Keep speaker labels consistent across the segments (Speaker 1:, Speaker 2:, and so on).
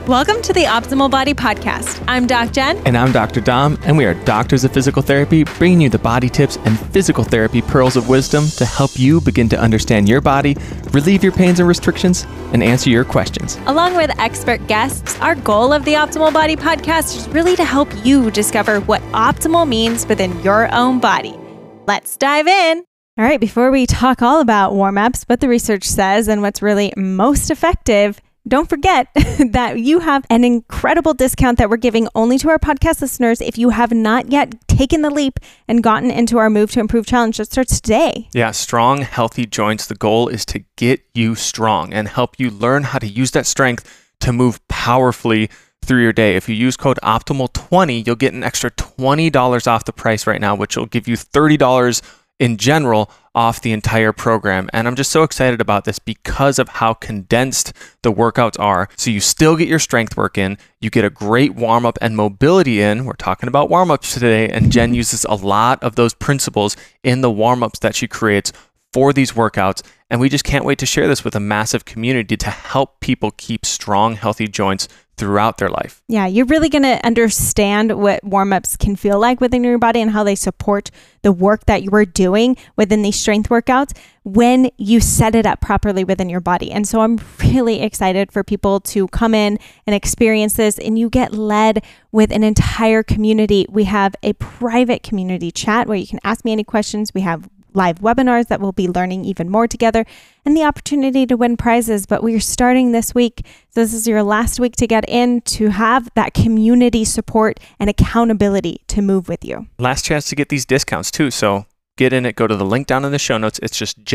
Speaker 1: Welcome to the Optimal Body Podcast. I'm Doc Jen.
Speaker 2: And I'm Dr. Dom, and we are doctors of physical therapy, bringing you the body tips and physical therapy pearls of wisdom to help you begin to understand your body, relieve your pains and restrictions, and answer your questions.
Speaker 1: Along with expert guests, our goal of the Optimal Body Podcast is really to help you discover what optimal means within your own body. Let's dive in. All right, before we talk all about warm-ups, what the research says and what's really most effective, don't forget that you have an incredible discount that we're giving only to our podcast listeners if you have not yet taken the leap and gotten into our Move to Improve challenge that starts today.
Speaker 2: Yeah, strong, healthy joints. The goal is to get you strong and help you learn how to use that strength to move powerfully through your day. If you use code OPTIMAL20, you'll get an extra $20 off the price right now, which will give you $30 in general off the entire program. And I'm just so excited about this because of how condensed the workouts are. So you still get your strength work in, you get a great warm-up and mobility in. We're talking about warm-ups today, and Jen uses a lot of those principles in the warm-ups that she creates for these workouts. And we just can't wait to share this with a massive community to help people keep strong, healthy joints throughout their life.
Speaker 1: Yeah, you're really going to understand what warm-ups can feel like within your body and how they support the work that you are doing within these strength workouts when you set it up properly within your body. And so I'm really excited for people to come in and experience this, and you get led with an entire community. We have a private community chat where you can ask me any questions. We have live webinars that we'll be learning even more together, and the opportunity to win prizes. But we're starting this week. So this is your last week to get in to have that community support and accountability to move with you.
Speaker 2: Last chance to get these discounts too. So get in it, go to the link down in the show notes. It's just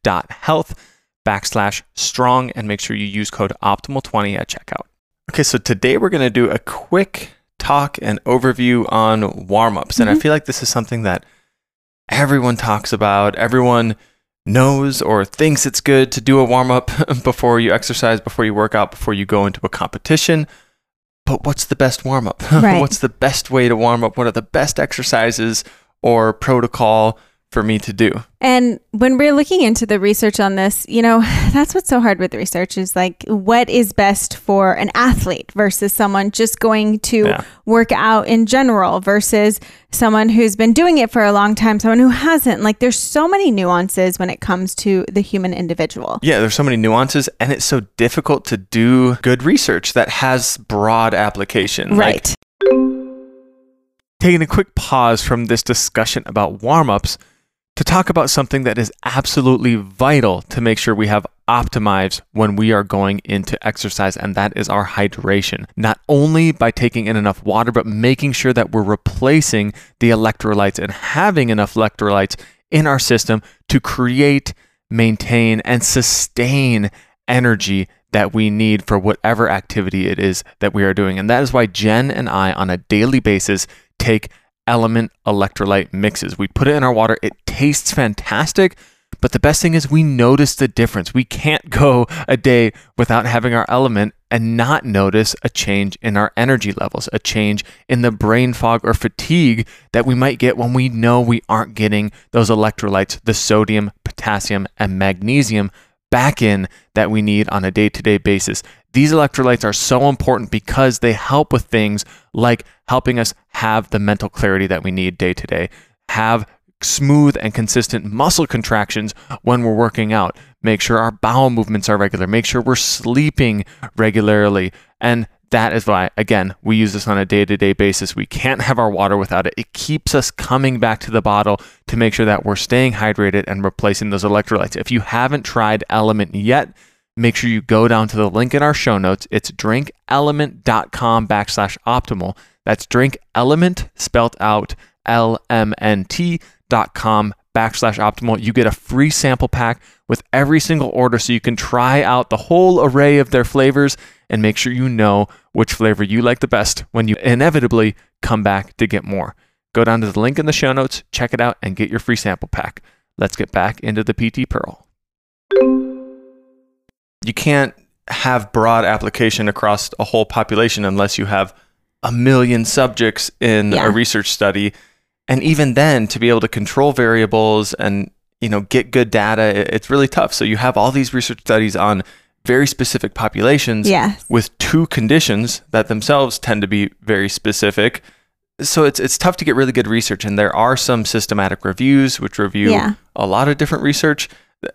Speaker 2: jen.health/strong, and make sure you use code OPTIMAL20 at checkout. Okay, so today we're going to do a quick talk and overview on warm-ups. And I feel like this is something that everyone talks about, everyone knows or thinks it's good to do a warm-up before you exercise, before you work out, before you go into a competition. But what's the best warm-up?
Speaker 1: Right.
Speaker 2: What's the best way to warm up? What are the best exercises or protocol for me to do?
Speaker 1: And when we're looking into the research on this, you know, that's what's so hard with research is like, what is best for an athlete versus someone just going to work out in general versus someone who's been doing it for a long time, someone who hasn't. Like, there's so many nuances when it comes to the human individual.
Speaker 2: Yeah, there's so many nuances, and it's so difficult to do good research that has broad application.
Speaker 1: Right.
Speaker 2: Taking a quick pause from this discussion about warm-ups to talk about something that is absolutely vital to make sure we have optimized when we are going into exercise, and that is our hydration. Not only by taking in enough water, but making sure that we're replacing the electrolytes and having enough electrolytes in our system to create, maintain, and sustain energy that we need for whatever activity it is that we are doing. And that is why Jen and I, on a daily basis, take Element electrolyte mixes. We put it in our water. It tastes fantastic, but the best thing is we notice the difference. We can't go a day without having our Element and not notice a change in our energy levels, a change in the brain fog or fatigue that we might get when we know we aren't getting those electrolytes, the sodium, potassium, and magnesium back in that we need on a day-to-day basis. These electrolytes are so important because they help with things like helping us have the mental clarity that we need day to day, have smooth and consistent muscle contractions when we're working out, make sure our bowel movements are regular, make sure we're sleeping regularly. And that is why, again, we use this on a day-to-day basis. We can't have our water without it. It keeps us coming back to the bottle to make sure that we're staying hydrated and replacing those electrolytes. If you haven't tried Element yet, make sure you go down to the link in our show notes. It's drinkelement.com/optimal. That's drinkelement, spelled out LMNT.com/optimal. You get a free sample pack with every single order so you can try out the whole array of their flavors and make sure you know which flavor you like the best when you inevitably come back to get more. Go down to the link in the show notes, check it out, and get your free sample pack. Let's get back into the PT Pearl. You can't have broad application across a whole population unless you have 1 million subjects in a research study. And even then, to be able to control variables and, you know, get good data, it's really tough. So you have all these research studies on very specific populations with two conditions that themselves tend to be very specific. So it's tough to get really good research. And there are some systematic reviews which review a lot of different research,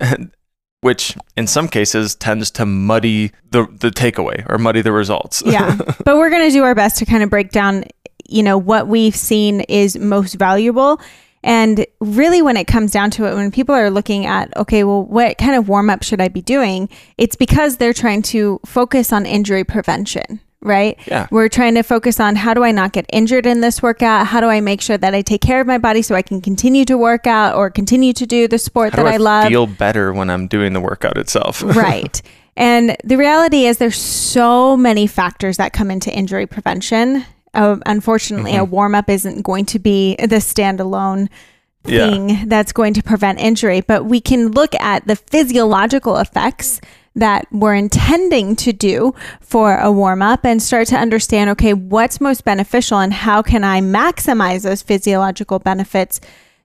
Speaker 2: which in some cases tends to muddy the takeaway or muddy the results.
Speaker 1: Yeah. But we're going to do our best to kind of break down, what we've seen is most valuable. And really, when it comes down to it, when people are looking at, okay, well, what kind of warm up should I be doing? It's because they're trying to focus on injury prevention, right?
Speaker 2: Yeah.
Speaker 1: We're trying to focus on, how do I not get injured in this workout? How do I make sure that I take care of my body so I can continue to work out or continue to do the sport that I love?
Speaker 2: Feel better when I'm doing the workout itself.
Speaker 1: Right. And the reality is there's so many factors that come into injury prevention. Unfortunately, a warm-up isn't going to be the standalone thing that's going to prevent injury, but we can look at the physiological effects that we're intending to do for a warm-up and start to understand, okay, what's most beneficial and how can I maximize those physiological benefits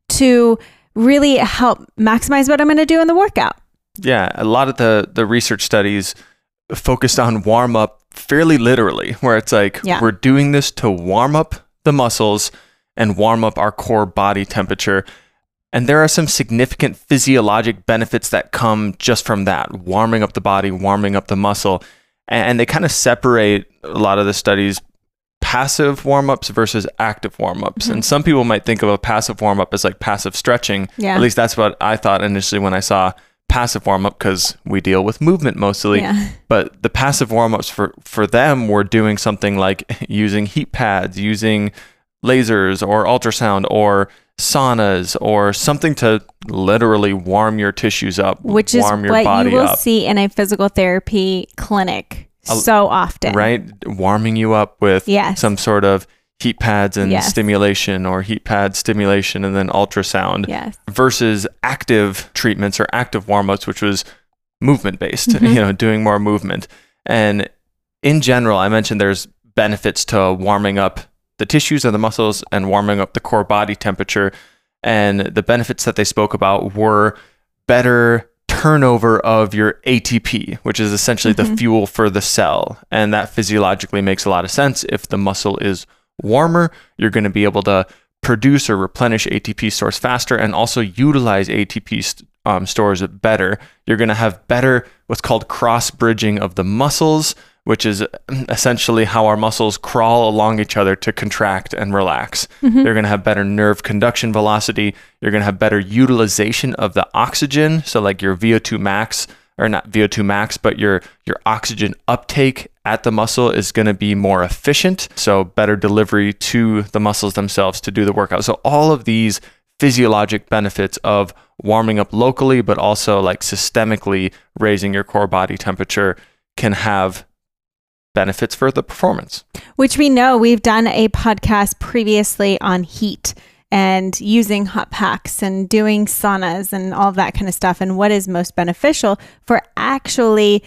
Speaker 1: to really help maximize what I'm going to do in the workout.
Speaker 2: Yeah, a lot of the research studies focused on warm-up fairly literally, where it's like, we're doing this to warm up the muscles and warm up our core body temperature. And there are some significant physiologic benefits that come just from that, warming up the body, warming up the muscle. And they kind of separate, a lot of the studies, passive warm-ups versus active warm-ups. And some people might think of a passive warm-up as like passive stretching. At least that's what I thought initially when I saw passive warm-up, because we deal with movement mostly. But the passive warm-ups for them were doing something like using heat pads, using lasers or ultrasound or saunas or something to literally warm your tissues up,
Speaker 1: which is what you will see in a physical therapy clinic so often,
Speaker 2: right? Warming you up with some sort of heat pads and stimulation, or heat pad stimulation and then ultrasound, versus active treatments or active warm-ups, which was movement based, doing more movement. And in general, I mentioned there's benefits to warming up the tissues and the muscles and warming up the core body temperature. And the benefits that they spoke about were better turnover of your ATP, which is essentially the fuel for the cell. And that physiologically makes a lot of sense. If the muscle is warmer, you're going to be able to produce or replenish ATP stores faster and also utilize ATP stores better. You're going to have better what's called cross bridging of the muscles, which is essentially how our muscles crawl along each other to contract and relax. They're going to have better nerve conduction velocity. You're going to have better utilization of the oxygen. So like your VO2 max, or not VO2 max, but your oxygen uptake at the muscle is going to be more efficient. So better delivery to the muscles themselves to do the workout. So all of these physiologic benefits of warming up locally, but also like systemically raising your core body temperature can have benefits for the performance.
Speaker 1: Which we know, we've done a podcast previously on heat and using hot packs and doing saunas and all of that kind of stuff, and what is most beneficial for actually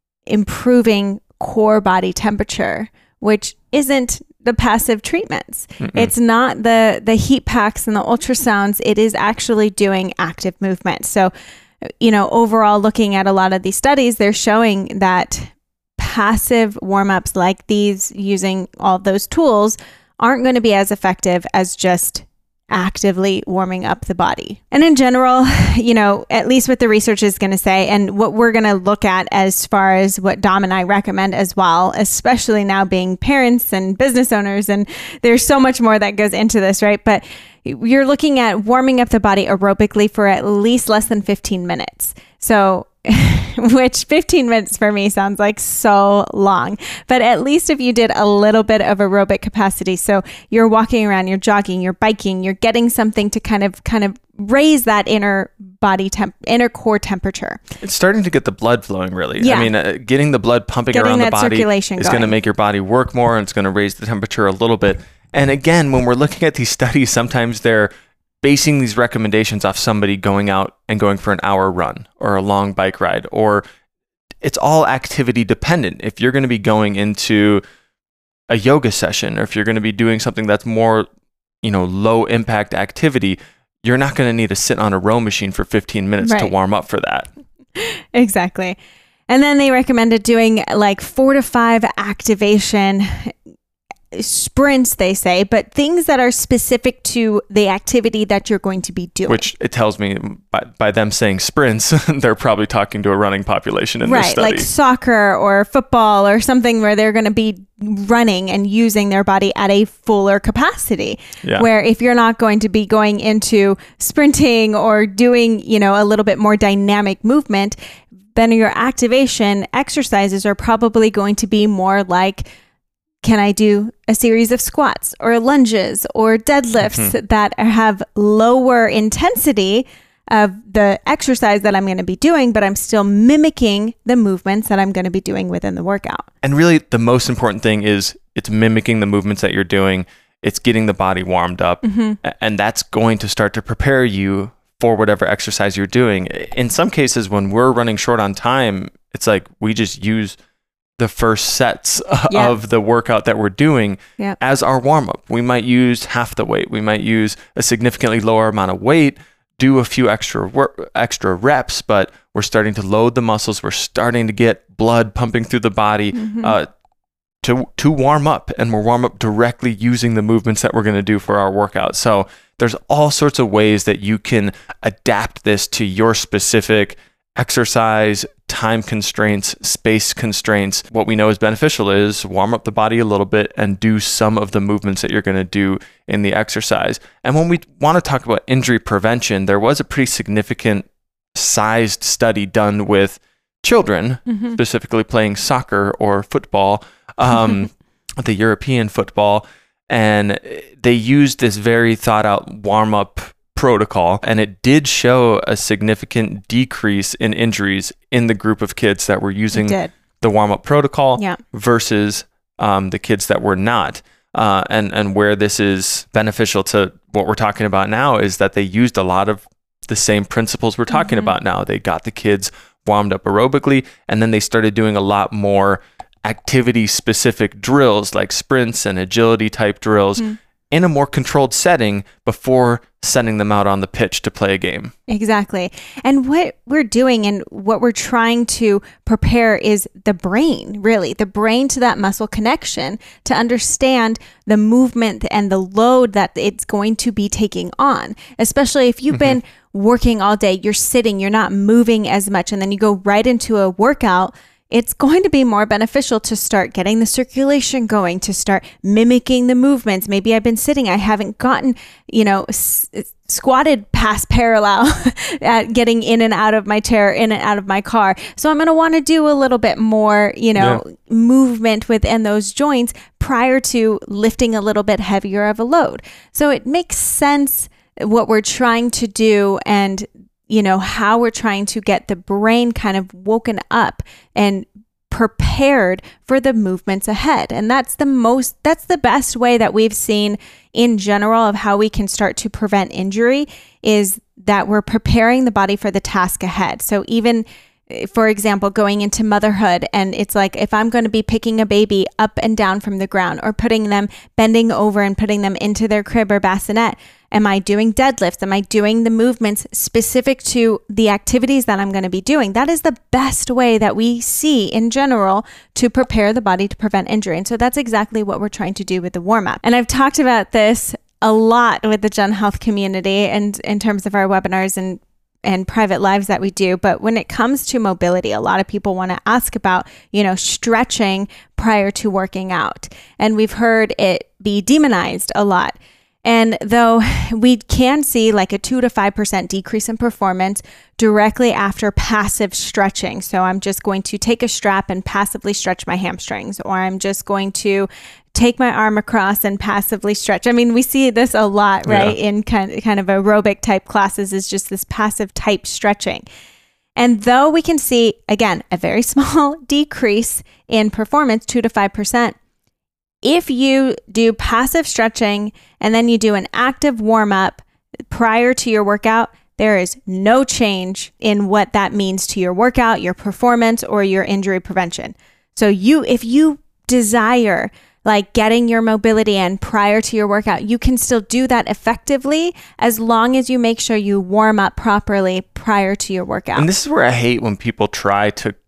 Speaker 1: improving core body temperature, which isn't the passive treatments. It's not the heat packs and the ultrasounds. It is actually doing active movement. So, overall, looking at a lot of these studies, they're showing that passive warm-ups like these, using all those tools, aren't going to be as effective as just actively warming up the body. And in general, at least what the research is going to say, and what we're going to look at as far as what Dom and I recommend as well, especially now being parents and business owners, and there's so much more that goes into this, right? But you're looking at warming up the body aerobically for at least less than 15 minutes. So which 15 minutes for me sounds like so long, but at least if you did a little bit of aerobic capacity, so you're walking around, you're jogging, you're biking, you're getting something to kind of raise that inner core temperature.
Speaker 2: It's starting to get the blood flowing, really. Yeah. I mean, getting the blood pumping around the body is going to make your body work more, and it's going to raise the temperature a little bit. And again, when we're looking at these studies, sometimes they're basing these recommendations off somebody going out and going for an hour run or a long bike ride, or it's all activity dependent. If you're going to be going into a yoga session, or if you're going to be doing something that's more, low impact activity, you're not going to need to sit on a row machine for 15 minutes to warm up for that.
Speaker 1: Exactly. And then they recommended doing like 4 to 5 activation sprints, they say, but things that are specific to the activity that you're going to be doing.
Speaker 2: Which it tells me by them saying sprints, they're probably talking to a running population in this study.
Speaker 1: Right, like soccer or football or something where they're going to be running and using their body at a fuller capacity.
Speaker 2: Yeah.
Speaker 1: Where if you're not going to be going into sprinting or doing, a little bit more dynamic movement, then your activation exercises are probably going to be more like, can I do a series of squats or lunges or deadlifts that have lower intensity of the exercise that I'm going to be doing, but I'm still mimicking the movements that I'm going to be doing within the workout.
Speaker 2: And really, the most important thing is it's mimicking the movements that you're doing. It's getting the body warmed up. And that's going to start to prepare you for whatever exercise you're doing. In some cases, when we're running short on time, it's like we just use the first sets of the workout that we're doing as our warm-up. We might use half the weight. We might use a significantly lower amount of weight, do a few extra reps, but we're starting to load the muscles. We're starting to get blood pumping through the body to warm up, and we're warm up directly using the movements that we're going to do for our workout. So there's all sorts of ways that you can adapt this to your specific exercise, time constraints, space constraints. What we know is beneficial is warm up the body a little bit and do some of the movements that you're going to do in the exercise. And when we want to talk about injury prevention, there was a pretty significant sized study done with children, specifically playing soccer or football, the European football. And they used this very thought out warm-up protocol, and it did show a significant decrease in injuries in the group of kids that were using the warm-up protocol versus the kids that were not. And where this is beneficial to what we're talking about now is that they used a lot of the same principles we're talking about now. They got the kids warmed up aerobically, and then they started doing a lot more activity-specific drills like sprints and agility-type drills in a more controlled setting before sending them out on the pitch to play a game.
Speaker 1: Exactly. And what we're doing and what we're trying to prepare is the brain, really, the brain to that muscle connection to understand the movement and the load that it's going to be taking on, especially if you've been working all day, you're sitting, you're not moving as much, and then you go right into a workout. It's going to be more beneficial to start getting the circulation going, to start mimicking the movements. Maybe I've been sitting, I haven't gotten, squatted past parallel at getting in and out of my chair, in and out of my car. So I'm going to want to do a little bit more, movement within those joints prior to lifting a little bit heavier of a load. So it makes sense what we're trying to do and how we're trying to get the brain kind of woken up and prepared for the movements ahead. And that's the best way that we've seen in general of how we can start to prevent injury, is that we're preparing the body for the task ahead. So even, for example, going into motherhood, and it's like, if I'm going to be picking a baby up and down from the ground or bending over and putting them into their crib or bassinet, am I doing deadlifts? Am I doing the movements specific to the activities that I'm going to be doing? That is the best way that we see in general to prepare the body to prevent injury. And so that's exactly what we're trying to do with the warm-up. And I've talked about this a lot with the Gen Health community and in terms of our webinars and private lives that we do. But when it comes to mobility, a lot of people want to ask about, stretching prior to working out. And we've heard it be demonized a lot. And though we can see like a 2 to 5% decrease in performance directly after passive stretching. So I'm just going to take a strap and passively stretch my hamstrings, or I'm just going to take my arm across and passively stretch. I mean, we see this a lot, right? In kind of aerobic type classes, is just this passive type stretching. And though we can see, again, a very small decrease in performance, 2 to 5%, if you do passive stretching and then you do an active warm-up prior to your workout, there is no change in what that means to your workout, your performance, or your injury prevention. So if you desire like getting your mobility in prior to your workout, you can still do that effectively as long as you make sure you warm up properly prior to your workout.
Speaker 2: And this is where I hate when people try to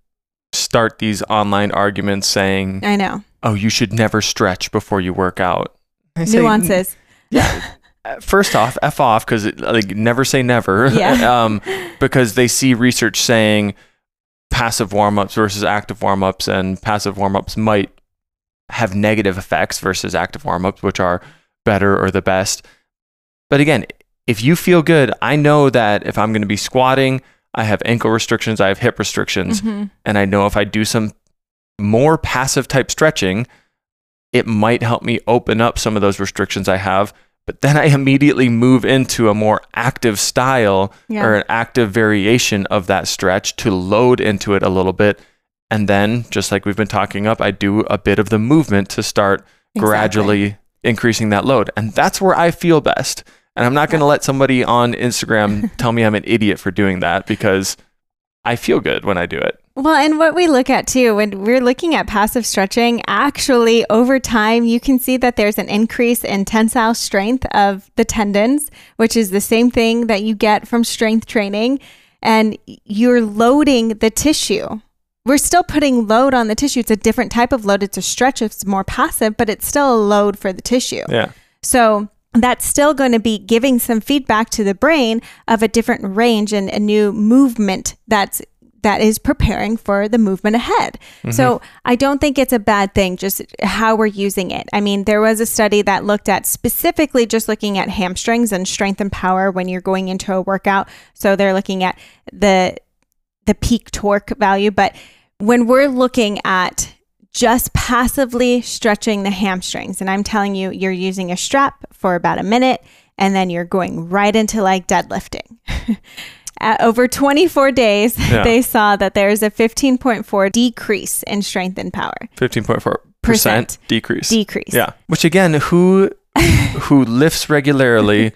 Speaker 2: start these online arguments saying,
Speaker 1: I know.
Speaker 2: oh, you should never stretch before you work out.
Speaker 1: Nuances.
Speaker 2: Yeah. First off, F off, because like never say never.
Speaker 1: Yeah.
Speaker 2: Because they see research saying passive warm-ups versus active warm-ups, and passive warm-ups might have negative effects versus active warm-ups, which are better or the best. But again, if you feel good, I know that if I'm going to be squatting, I have ankle restrictions, I have hip restrictions, and I know if I do some more passive type stretching, it might help me open up some of those restrictions I have. But then I immediately move into a more active style or an active variation of that stretch to load into it a little bit. And then, just like we've been talking up, I do a bit of the movement to start gradually increasing that load. And that's where I feel best. And I'm not going to let somebody on Instagram tell me I'm an idiot for doing that, because I feel good when I do it.
Speaker 1: Well, and what we look at too, when we're looking at passive stretching, actually over time, you can see that there's an increase in tensile strength of the tendons, which is the same thing that you get from strength training. And you're loading the tissue. We're still putting load on the tissue. It's a different type of load. It's a stretch. It's more passive, but it's still a load for the tissue.
Speaker 2: Yeah.
Speaker 1: So that's still going to be giving some feedback to the brain of a different range and a new movement that is preparing for the movement ahead. So I don't think it's a bad thing, just how we're using it. I mean, there was a study that looked at specifically just looking at hamstrings and strength and power when you're going into a workout. So they're looking at the peak torque value. But when we're looking at just passively stretching the hamstrings, and I'm telling you, you're using a strap for about a minute, and then you're going right into like deadlifting. Over 24 days, they saw that there's a 15.4 decrease in strength and power.
Speaker 2: 15.4% decrease.
Speaker 1: Decrease.
Speaker 2: Yeah. Which again, who lifts regularly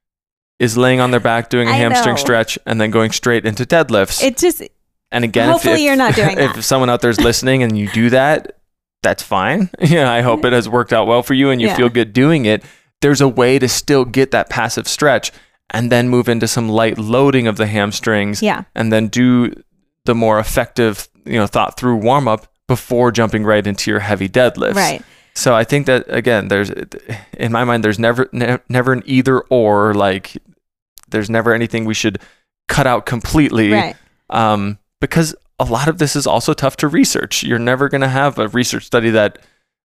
Speaker 2: is laying on their back doing a hamstring stretch and then going straight into deadlifts.
Speaker 1: It just...
Speaker 2: And again,
Speaker 1: hopefully you're not doing that.
Speaker 2: If someone out there's listening and you do that, that's fine. Yeah, I hope it has worked out well for you and you feel good doing it. There's a way to still get that passive stretch and then move into some light loading of the hamstrings.
Speaker 1: Yeah.
Speaker 2: And then do the more effective, thought through warm up before jumping right into your heavy deadlifts.
Speaker 1: Right.
Speaker 2: So I think that again, in my mind, there's never an either or. Like, there's never anything we should cut out completely.
Speaker 1: Right.
Speaker 2: Because a lot of this is also tough to research. You're never going to have a research study that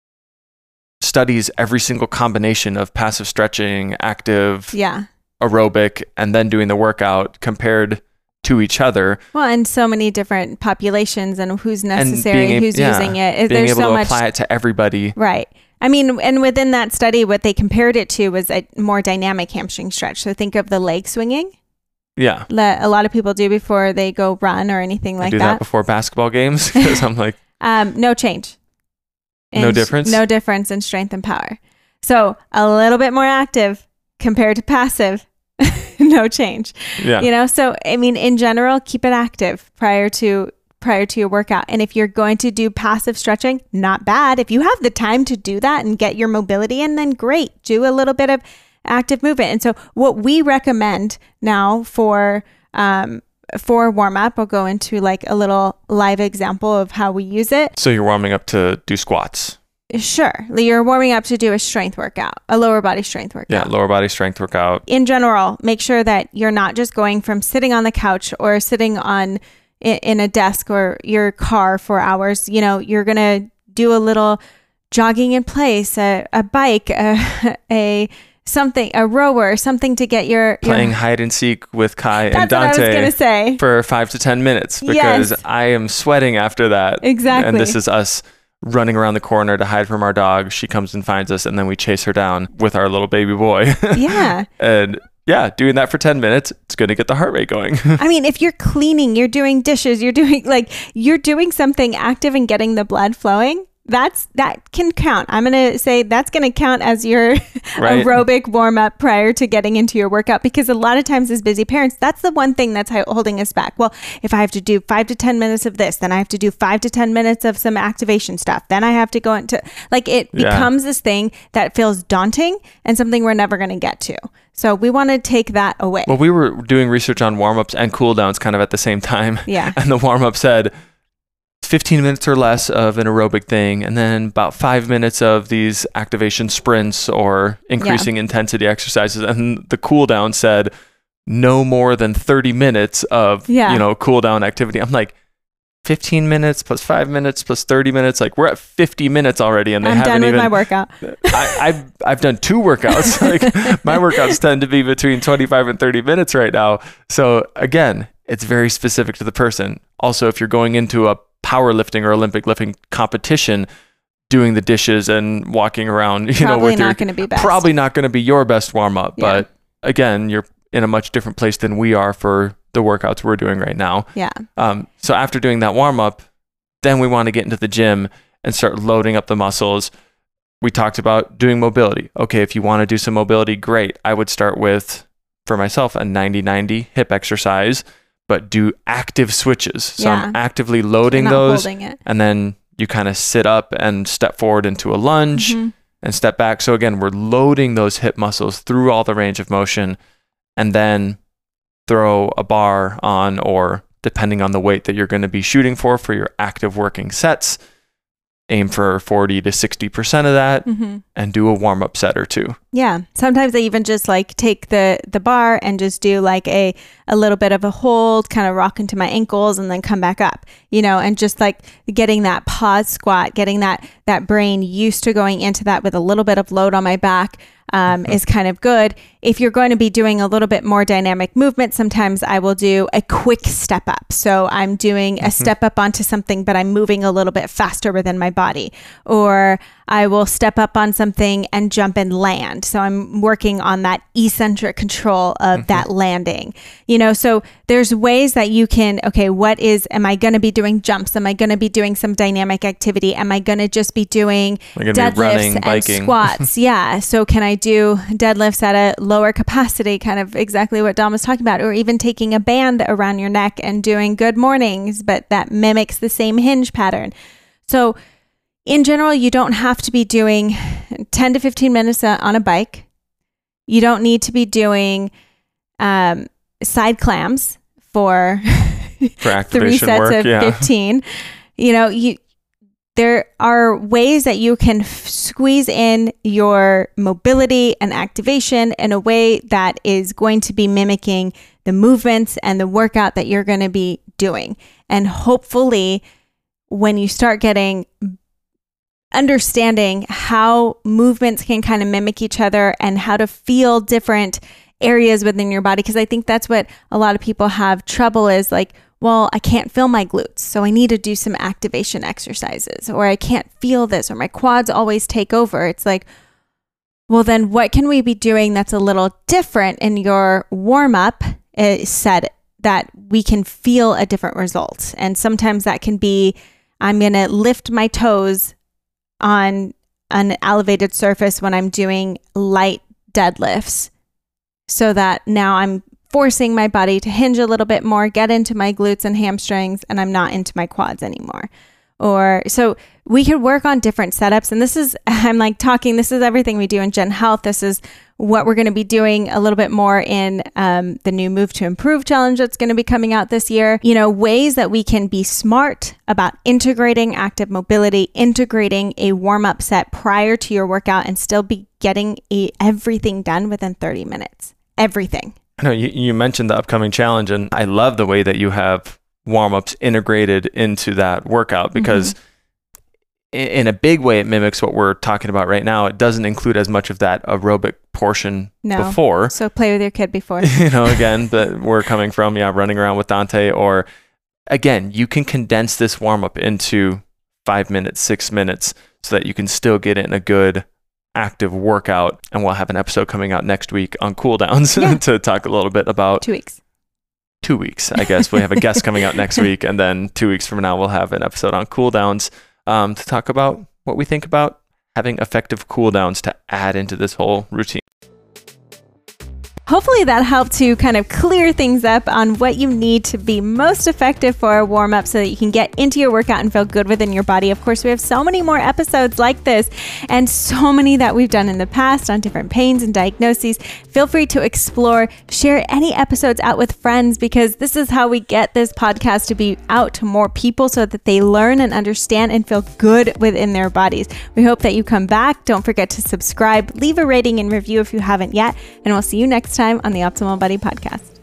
Speaker 2: studies every single combination of passive stretching, active, aerobic, and then doing the workout compared to each other.
Speaker 1: Well, and so many different populations and who's necessary, who's using it.
Speaker 2: Being
Speaker 1: There's
Speaker 2: able
Speaker 1: so
Speaker 2: to
Speaker 1: much,
Speaker 2: apply it to everybody.
Speaker 1: Right. I mean, and within that study, what they compared it to was a more dynamic hamstring stretch. So think of the leg swinging.
Speaker 2: Yeah.
Speaker 1: A lot of people do before they go run or anything like that.
Speaker 2: I do that before basketball games because I'm like...
Speaker 1: no change.
Speaker 2: No difference?
Speaker 1: No difference in strength and power. So a little bit more active compared to passive. No change.
Speaker 2: Yeah.
Speaker 1: So I mean, in general, keep it active prior to your workout. And if you're going to do passive stretching, not bad. If you have the time to do that and get your mobility in, then great. Do a little bit of active movement. And so what we recommend now for warm up, I'll go into like a little live example of how we use it.
Speaker 2: So you're warming up to do squats.
Speaker 1: Sure. You're warming up to do a strength workout, a lower body strength workout.
Speaker 2: Yeah, lower body strength workout.
Speaker 1: In general, make sure that you're not just going from sitting on the couch or sitting in a desk or your car for hours. You're going to do a little jogging in place, a bike, a rower, something to get your
Speaker 2: playing hide and seek with Kai and Dante.
Speaker 1: That's what I was going to say.
Speaker 2: For 5 to 10 minutes because I am sweating after that.
Speaker 1: Exactly.
Speaker 2: And this is us running around the corner to hide from our dog. She comes and finds us and then we chase her down with our little baby boy.
Speaker 1: Yeah.
Speaker 2: And doing that for 10 minutes, it's going to get the heart rate going.
Speaker 1: I mean, if you're cleaning, you're doing dishes, you're doing something active and getting the blood flowing, that can count. I'm going to say that's going to count as your aerobic warm up prior to getting into your workout, because a lot of times as busy parents, that's the one thing that's holding us back. Well, if I have to do 5 to 10 minutes of this, then I have to do 5 to 10 minutes of some activation stuff. Then I have to go into it becomes this thing that feels daunting and something we're never going to get to. So we want to take that away.
Speaker 2: Well, we were doing research on warm ups and cool downs kind of at the same time.
Speaker 1: Yeah.
Speaker 2: And the warm up said 15 minutes or less of an aerobic thing, and then about 5 minutes of these activation sprints or increasing intensity exercises. And the cool down said no more than 30 minutes of, cool down activity. I'm like, 15 minutes plus 5 minutes plus 30 minutes. Like, we're at 50 minutes already, and
Speaker 1: I'm done with my workout.
Speaker 2: I've done 2 workouts. Like, my workouts tend to be between 25 and 30 minutes right now. So again, it's very specific to the person. Also, if you're going into a powerlifting or Olympic lifting competition, doing the dishes and walking around,
Speaker 1: probably not going to be best.
Speaker 2: Probably not going to be your best warm up. Yeah. But again, you're in a much different place than we are for the workouts we're doing right now.
Speaker 1: Yeah.
Speaker 2: So after doing that warm up, then we want to get into the gym and start loading up the muscles. We talked about doing mobility. Okay, if you want to do some mobility, great. I would start with, for myself, a 90-90 hip exercise, but do active switches. So I'm actively loading those, and then you kind of sit up and step forward into a lunge and step back. So again, we're loading those hip muscles through all the range of motion, and then throw a bar on, or depending on the weight that you're going to be shooting for your active working sets, aim for 40 to 60% of that and do a warm-up set or 2.
Speaker 1: Yeah. Sometimes I even just like take the bar and just do like a little bit of a hold, kind of rock into my ankles and then come back up, and just like getting that pause squat, getting that brain used to going into that with a little bit of load on my back is kind of good. If you're going to be doing a little bit more dynamic movement, sometimes I will do a quick step up. So I'm doing a step up onto something, but I'm moving a little bit faster within my body. Or I will step up on something and jump and land. So I'm working on that eccentric control of that landing. So there's ways that you can, am I going to be doing jumps? Am I going to be doing some dynamic activity? Am I going to just be doing deadlifts and squats? Yeah. So can I do deadlifts at a lower capacity, kind of exactly what Dom was talking about, or even taking a band around your neck and doing good mornings, but that mimics the same hinge pattern. So in general, you don't have to be doing 10 to 15 minutes on a bike. You don't need to be doing side clams for 3 sets of 15. There are ways that you can squeeze in your mobility and activation in a way that is going to be mimicking the movements and the workout that you're going to be doing. And hopefully, when you start understanding how movements can kind of mimic each other and how to feel different areas within your body, because I think that's what a lot of people have trouble is like, well, I can't feel my glutes, so I need to do some activation exercises, or I can't feel this, or my quads always take over. It's like, well, then what can we be doing that's a little different in your warm-up set that we can feel a different result? And sometimes that can be, I'm going to lift my toes on an elevated surface when I'm doing light deadlifts, so that now I'm forcing my body to hinge a little bit more, get into my glutes and hamstrings, and I'm not into my quads anymore. Or so we could work on different setups. And this is everything we do in Gen Health. This is what we're going to be doing a little bit more in the new Move to Improve challenge that's going to be coming out this year. Ways that we can be smart about integrating active mobility, integrating a warm-up set prior to your workout, and still be getting everything done within 30 minutes. Everything.
Speaker 2: I know you mentioned the upcoming challenge, and I love the way that you have warm-ups integrated into that workout, because in a big way it mimics what we're talking about right now. It doesn't include as much of that aerobic portion before.
Speaker 1: So play with your kid before.
Speaker 2: Again, that we're coming from, running around with Dante, or again, you can condense this warm-up into 5 minutes, 6 minutes, so that you can still get in a good active workout. And we'll have an episode coming out next week on cooldowns to talk a little bit about
Speaker 1: 2 weeks.
Speaker 2: 2 weeks, I guess. We have a guest coming out next week, and then 2 weeks from now we'll have an episode on cooldowns to talk about what we think about having effective cooldowns to add into this whole routine.
Speaker 1: Hopefully that helped to kind of clear things up on what you need to be most effective for a warm-up so that you can get into your workout and feel good within your body. Of course, we have so many more episodes like this and so many that we've done in the past on different pains and diagnoses. Feel free to explore, share any episodes out with friends, because this is how we get this podcast to be out to more people so that they learn and understand and feel good within their bodies. We hope that you come back. Don't forget to subscribe, leave a rating and review if you haven't yet, and we'll see you next time on the Optimal Body Podcast.